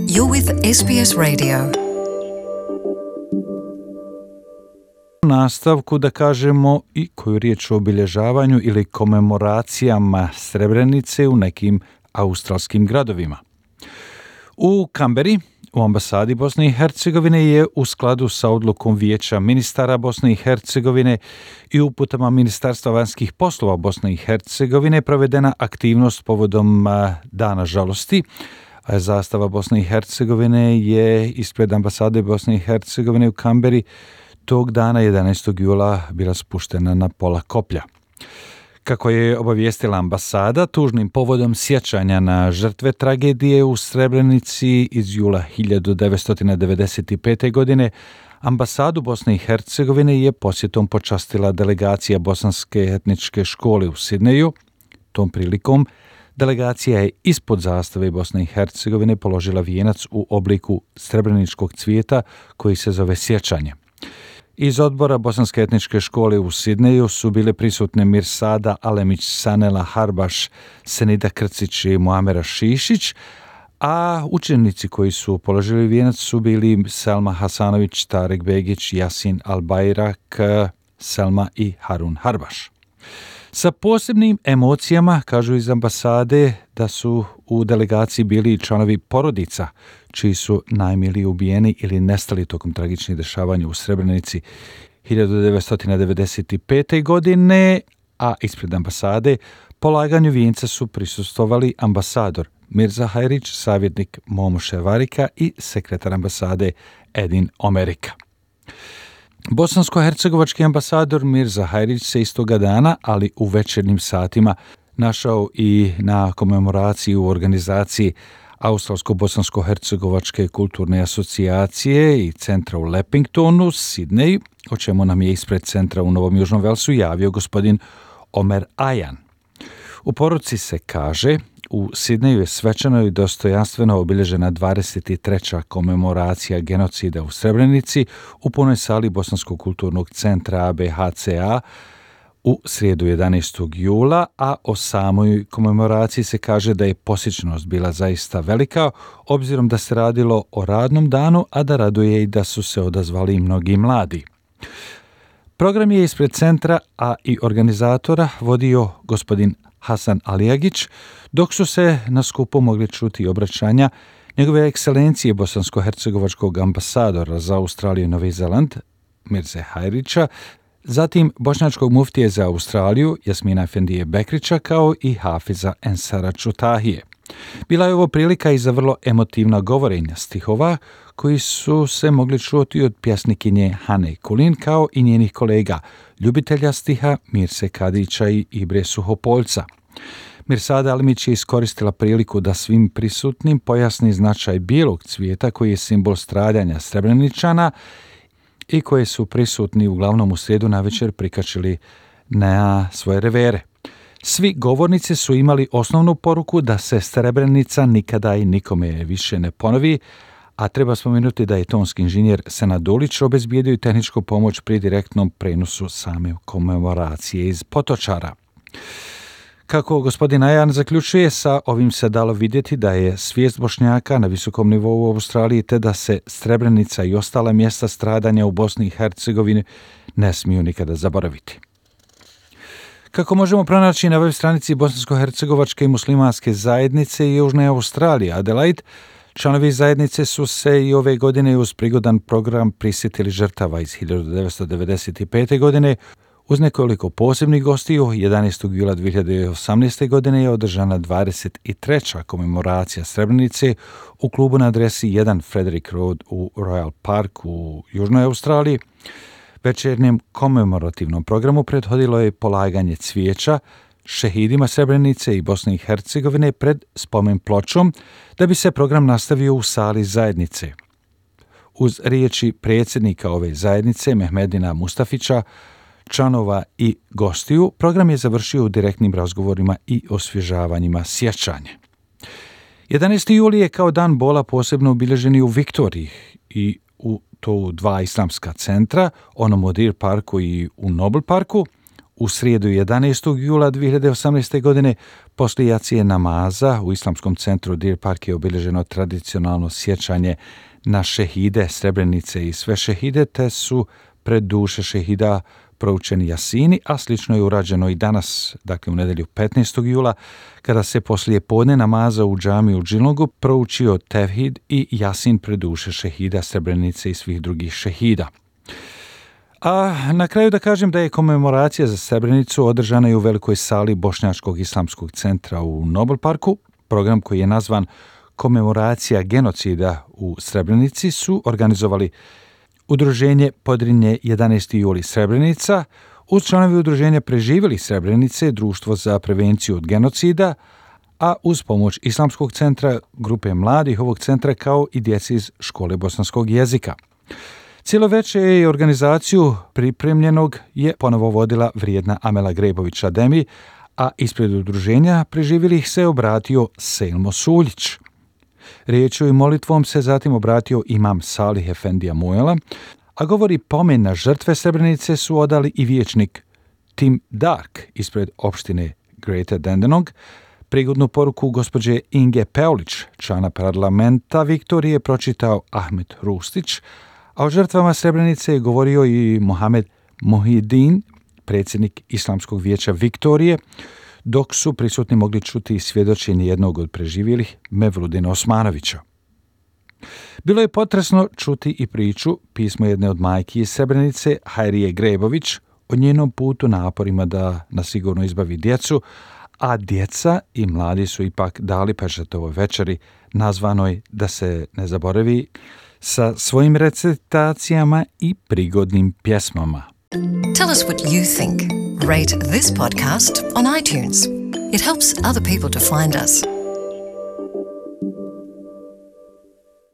You're with SBS Radio. U nastavku da kažemo i koju riječ o obilježavanju ili komemoracijama Srebrenice u nekim australskim gradovima. U Kamberi, u ambasadi Bosne i Hercegovine je u skladu sa odlukom Vijeća ministara Bosne i Hercegovine i uputama Ministarstva vanjskih poslova Bosne i Hercegovine provedena aktivnost povodom Dana žalosti. Zastava Bosne i Hercegovine je ispred ambasade Bosne i Hercegovine u Kamberi tog dana 11. jula bila spuštena na pola koplja. Kako je obavijestila ambasada, tužnim povodom sjećanja na žrtve tragedije u Srebrenici iz jula 1995. godine, ambasadu Bosne i Hercegovine je posjetom počastila delegacija Bosanske etničke škole u Sidneju. Tom prilikom delegacija je ispod zastave Bosne i Hercegovine položila vijenac u obliku srebreničkog cvijeta koji se zove sjećanje. Iz odbora Bosanske etničke škole u Sidneju su bile prisutne Mirsada Alemić, Sanela Harbaš, Senida Krcić i Muamera Šišić, a učenici koji su položili vijenac su bili Selma Hasanović, Tarek Begić, Jasin Albajrak, Selma i Harun Harbaš. Sa posebnim emocijama, kažu iz ambasade, da su u delegaciji bili članovi porodica, čiji su najmiliji ubijeni ili nestali tokom tragičnih dešavanja u Srebrenici 1995. godine, a ispred ambasade polaganju vijenca su prisustvovali ambasador Mirza Hajrić, savjetnik Momo Ševarika i sekretar ambasade Edin Omerika. Bosansko-hercegovački ambasador Mirza Hajrić se istoga dana, ali u večernjim satima, našao i na komemoraciji u organizaciji Australsko-bosansko-hercegovačke kulturne asocijacije i centra u Leppingtonu, Sidneju, o čemu nam je ispred centra u Novom Južnom Velsu javio gospodin Omer Ajan. U poruci se kaže: u Sidneju je svečano i dostojanstveno obilježena 23. komemoracija genocida u Srebrenici u punoj sali Bosanskog kulturnog centra ABHCA u srijedu 11. jula, a o samoj komemoraciji se kaže da je posjećenost bila zaista velika, obzirom da se radilo o radnom danu, a da raduje i da su se odazvali i mnogi mladi. Program je ispred centra, a i organizatora vodio gospodin Hasan Alijagić, dok su se na skupu mogli čuti obraćanja njegove ekscelencije bosansko-hercegovačkog ambasadora za Australiju i Novi Zeland, Mirze Hajrića, zatim bošnjačkog muftije za Australiju, Jasmina Efendije Bekrića, kao i Hafiza Ensara Čutahije. Bila je ovo prilika i za vrlo emotivna govorenja stihova, koji su se mogli čuti od pjesnikinje Hane Kulin, kao i njenih kolega, ljubitelja stiha Mirse Kadića i Ibre Suhopoljca. Mirsada Alimić je iskoristila priliku da svim prisutnim pojasni značaj bijelog cvijeta koji je simbol stradanja Srebreničana i koje su prisutni uglavnom u srijedu navečer prikačili na svoje revere. Svi govornici su imali osnovnu poruku da se Srebrenica nikada i nikome više ne ponovi, a treba spomenuti da je tonski inženjer Senad Dulić obezbijedio tehničku pomoć pri direktnom prenosu same komemoracije iz Potočara. Kako gospodin Ajan zaključuje, sa ovim se dalo vidjeti da je svijest Bošnjaka na visokom nivou u Australiji, te da se Srebrenica i ostala mjesta stradanja u Bosni i Hercegovini ne smiju nikada zaboraviti. Kako možemo pronaći na web stranici Bosansko-hercegovačke i muslimanske zajednice i Južne Australije, Adelaide, članovi zajednice su se i ove godine uz prigodan program prisjetili žrtava iz 1995. godine. Uz nekoliko posebnih gostiju, 11. jula 2018. godine je održana 23. komemoracija Srebrenice u klubu na adresi 1 Frederick Road u Royal Park u Južnoj Australiji. Večernjem komemorativnom programu prethodilo je polaganje cvijeća šehidima Srebrenice i Bosne i Hercegovine pred spomen pločom, da bi se program nastavio u sali zajednice. Uz riječi predsjednika ove zajednice, Mehmedina Mustafića, članova i gostiju, program je završio u direktnim razgovorima i osvježavanjima sjećanja. 11. juli je kao dan bola posebno obilježen i u Viktoriji i u dva islamska centra, onom u Deer Parku i u Noble Parku. u srijedu 11. jula 2018. godine poslije jacije namaza u Islamskom centru Deer Park je obilježeno tradicionalno sjećanje na šehide Srebrenice i sve šehide, te su pred duše šehida proučeni jasini, a slično je urađeno i danas, dakle u nedjelju 15. jula, kada se poslije podne namaza u džamiji u Džilnogu proučio tevhid i jasin pred duše šehida Srebrenice i svih drugih šehida. A na kraju da kažem da je komemoracija za Srebrenicu održana i u velikoj sali Bošnjačkog islamskog centra u Nobel parku. Program koji je nazvan Komemoracija genocida u Srebrenici su organizovali Udruženje Podrinje 11. juli Srebrenica, uz članovi udruženja Preživjeli Srebrenice, Društvo za prevenciju od genocida, a uz pomoć Islamskog centra, grupe mladih ovog centra kao i djeci iz škole bosanskog jezika. Cijelo večer i organizaciju pripremljenog je ponovo vodila vrijedna Amela Grebović-Ademi, a ispred udruženja Preživjelih se obratio Selmo Suljić. Riječju i molitvom se zatim obratio imam Salih Efendija Mujela, a govori pomen na žrtve Srebrenice su odali i vijećnik Tim Dark ispred opštine Greater Dandenong. Prigodnu poruku gospođe Inge Peulić, člana parlamenta Viktorije, pročitao Ahmet Rustić, a o žrtvama Srebrenice je govorio i Mohamed Mohidin, predsjednik Islamskog vijeća Viktorije, dok su prisutni mogli čuti svjedočenje jednog od preživjelih, Mevludina Osmanovića. Bilo je potresno čuti i priču pismo jedne od majki iz Srebrenice, Hajrije Grebović, o njenom putu naporima da nasigurno izbavi djecu, a djeca i mladi su ipak dali pečatovoj večeri nazvanoj Da se ne zaboravi sa svojim recitacijama i prigodnim pjesmama. Tell us what you think. Rate this podcast on iTunes. It helps other people to find us.